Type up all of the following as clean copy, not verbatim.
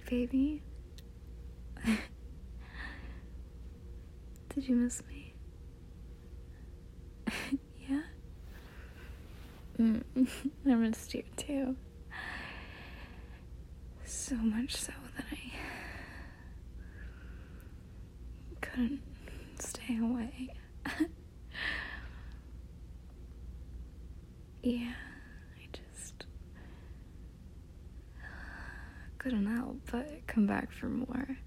baby. Did you miss me? Yeah? I missed you too. So much so that I couldn't stay away. Yeah, I just couldn't help but come back for more.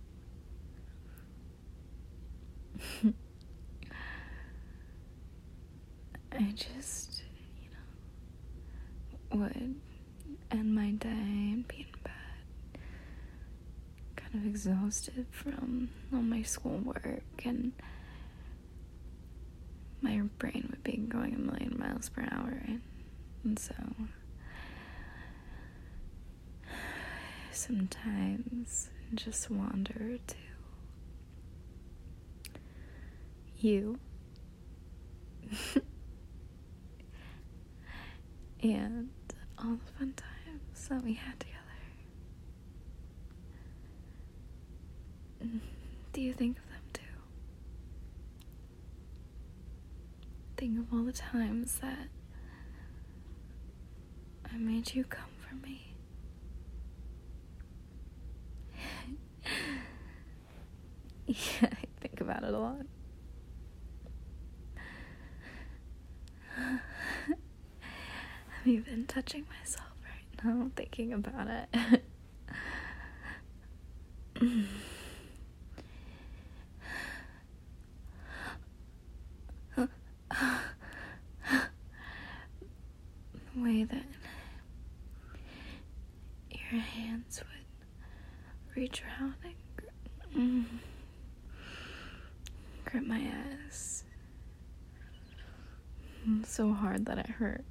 I just, would end my day and be in bed, kind of exhausted from all my schoolwork, and my brain would be going a million miles per hour, and so sometimes just wander to you and all the fun times that we had together. Do you think of them too? Think of all the times that I made you come for me. Yeah, I think about it a lot. I'm even touching myself right now, thinking about it. The way that your hands would reach around and grip my ass so hard that it hurt.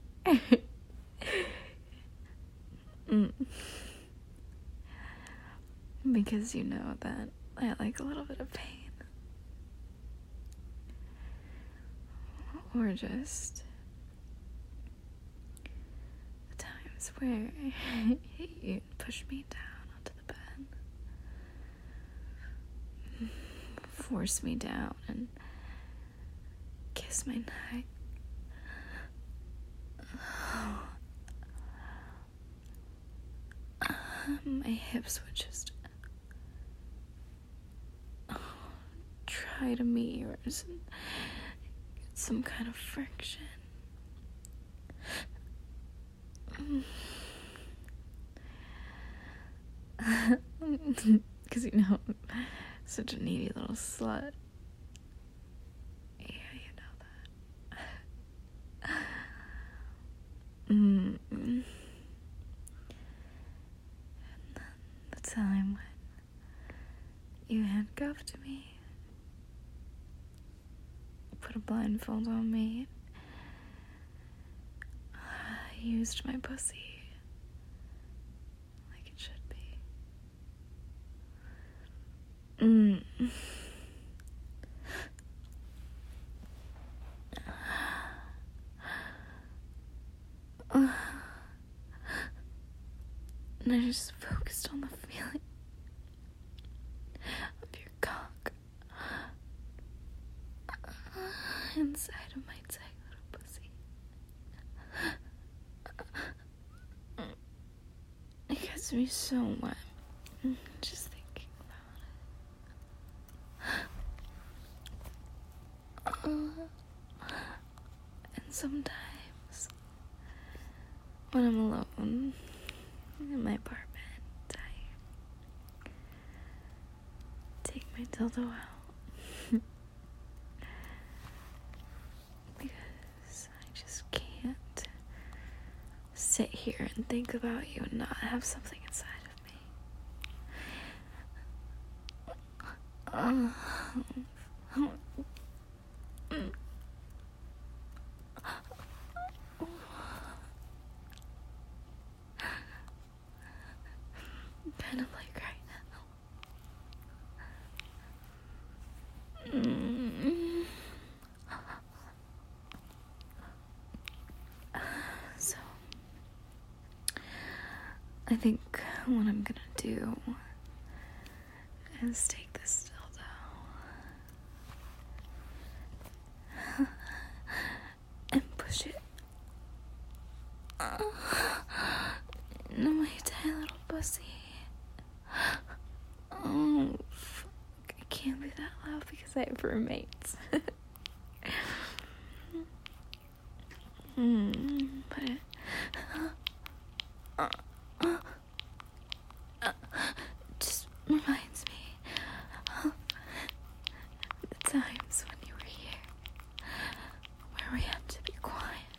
Because you know that I like a little bit of pain. Or just the times where you push me down onto the bed, force me down, and kiss my neck. My hips would just try to meet yours and get some kind of friction. Because I'm such a needy little slut. Yeah, you know that. And then the time when you handcuffed me, put a blindfold on me, used my pussy like it should be. And I just focused on the feeling of your cock inside of my tight little pussy. It gets me so wet just thinking about it. And sometimes when I'm alone in my apartment, I take my dildo out because I just can't sit here and think about you and not have something inside of me. Kind of like right now. So I think what I'm gonna do is take this dildo and push it into my tiny little pussy. Oh, fuck. I can't be that loud because I have roommates. But it just reminds me of the times when you were here, where we had to be quiet,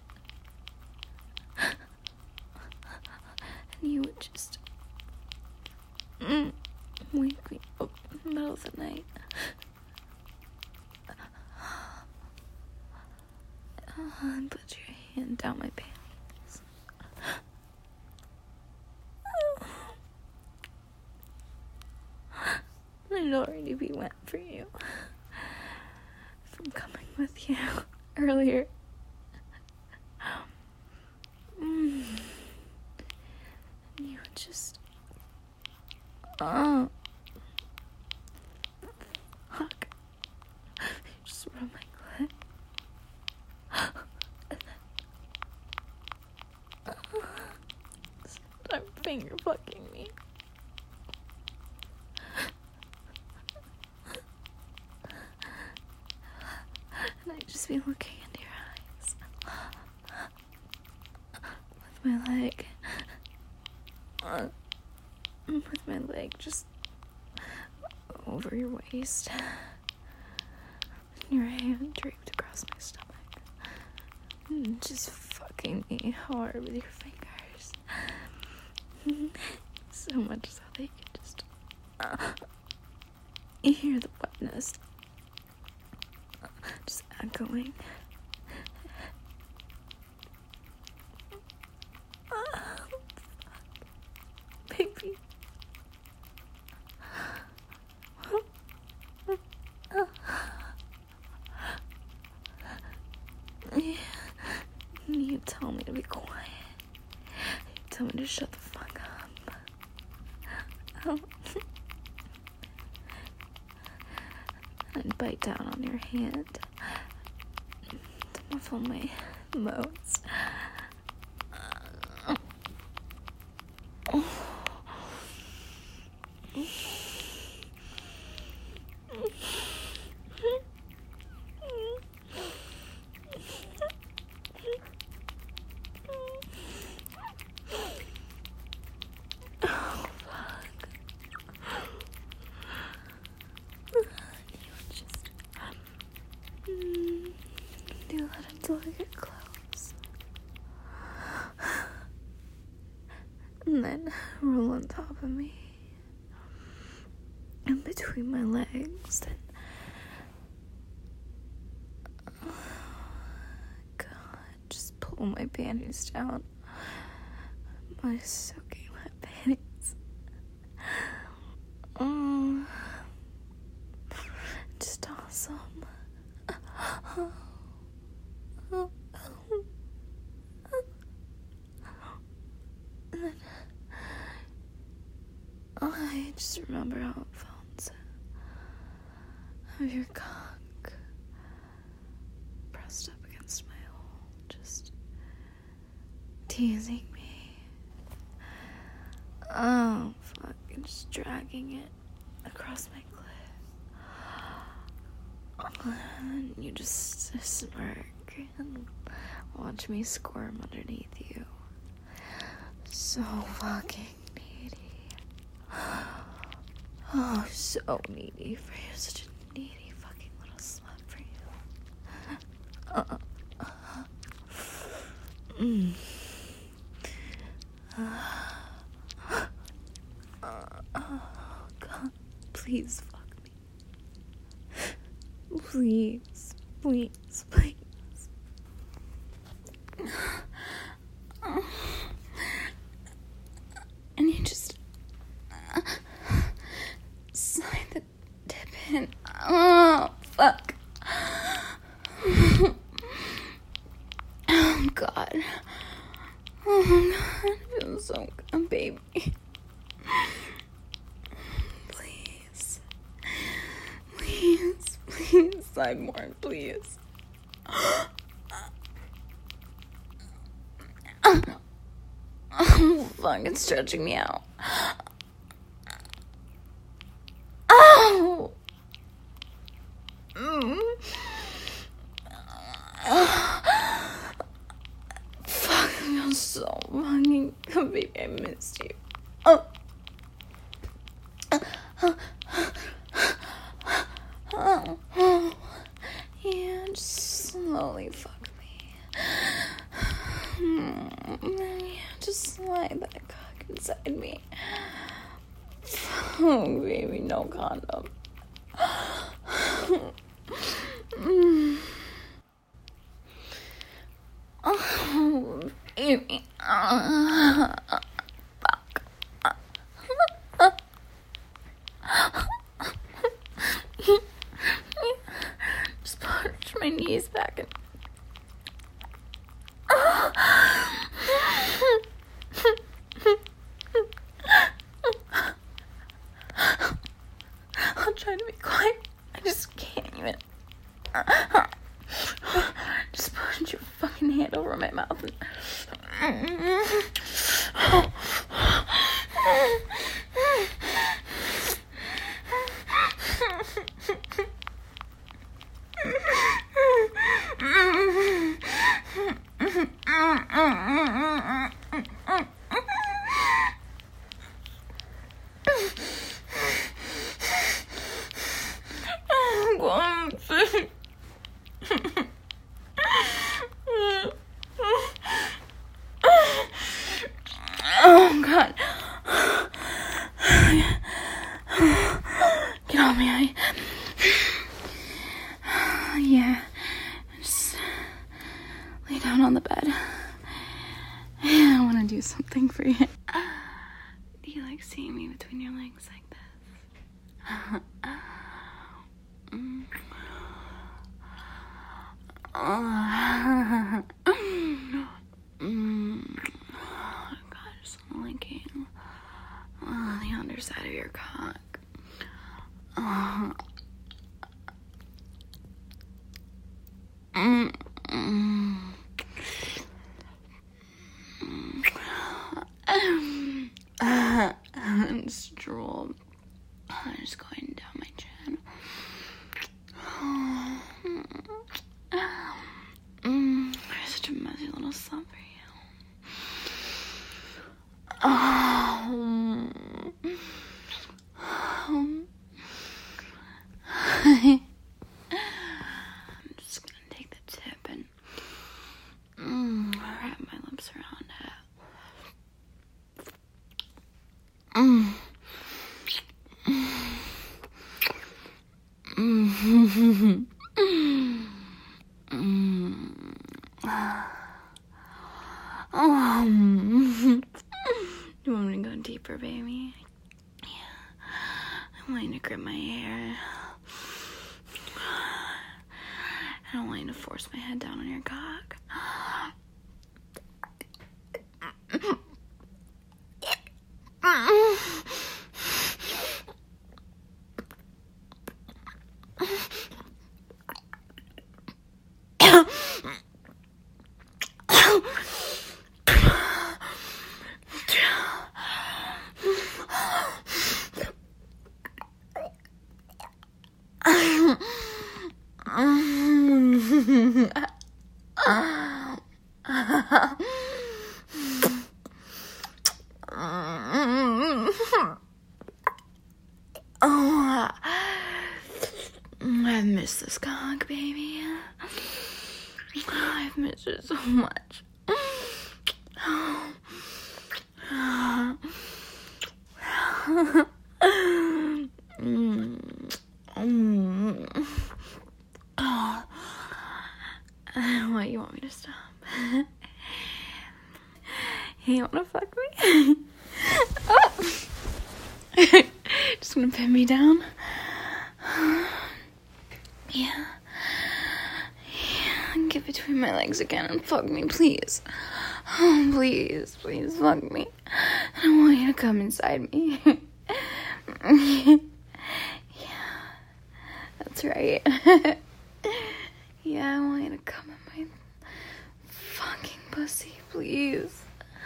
and you would just wake me up in the middle of the night. And put your hand down my panties. I'd already be wet for you from coming with you earlier. And you would just fuck. You just rub my clit. Start finger fucking me. And I'd just be looking into your eyes with my leg just over your waist, and your hand draped across my stomach, and just fucking me hard with your fingers, so much so that you could just hear the wetness just echoing. Baby. You tell me to be quiet. You tell me to shut the fuck up. I'd bite down on your hand to muffle my moans. Do that until I get close. And then roll on top of me. And between my legs. And God, just pull my panties down. My soaking wet panties. Just awesome. And then I just remember how it felt to have your cock pressed up against my hole, just teasing me. Oh, fuck, and just dragging it across my clit. And you just smirk and watch me squirm underneath you. So fucking needy. Oh, so needy for you. Such a needy fucking little slut for you. Oh, God. Please fuck me. Please. Please. Please. And you just slide the tip in. Oh, fuck. Oh, God. Oh, God. It feels so good, baby. slide more, please. Oh, fuck, it's stretching me out. Oh! Fuck, I feel so fucking good, baby. I missed you. Yeah, just slowly fuck me. Yeah, just slide that cock inside me. Oh, baby, no condom. Oh, baby. Fuck. Just push my knees back and I'll try to be quiet. I just can't even. Just put your fucking hand over my mouth and oh god, get on me. Yeah, just lay down on the bed. I want to do something for you. Do you like seeing me between your legs like this? God, just licking the underside of your cock. Just drool. Just going down my chin. Such a messy little sub for you. I'm just gonna take the tip and wrap my lips around it. You want me to go deeper, baby? Yeah. I want you to grip my hair. I don't want you to force my head down on your cock. I've missed this cock, baby. I've missed it so much. What, you want me to stop? Hey, you wanna fuck me? Oh. Just gonna pin me down. Yeah. Get between my legs again and fuck me, please. Oh, please fuck me. I don't want you to come inside me. Yeah, that's right. Yeah, I want you to come in my fucking pussy, please.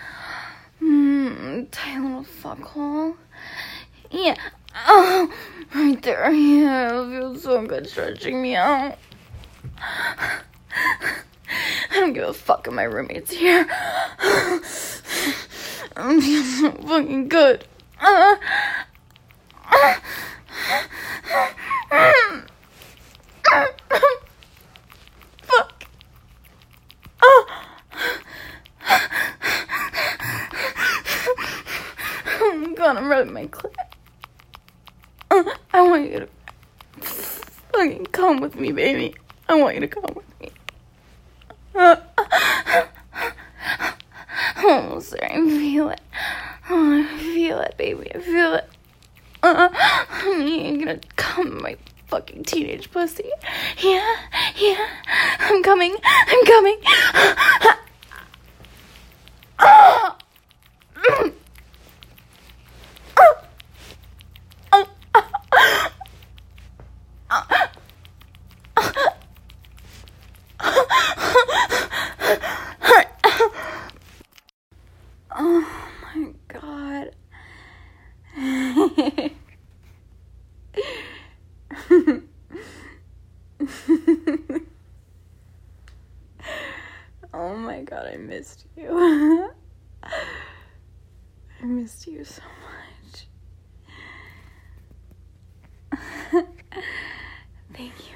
Tight little fuckhole. Yeah. Oh, right there. Yeah, it feels so good stretching me out. I don't give a fuck if my roommate's here. I'm feeling so fucking good. Fuck. Oh my god, I'm rubbing my clit. I want you to fucking come with me, baby. I want you to come with me. I'm almost there. I feel it. Oh, I feel it, baby. I feel it. You're gonna come in my fucking teenage pussy. Yeah, yeah. I'm coming. I'm coming. Oh my god. Oh my god, I missed you. I missed you so much. Thank you.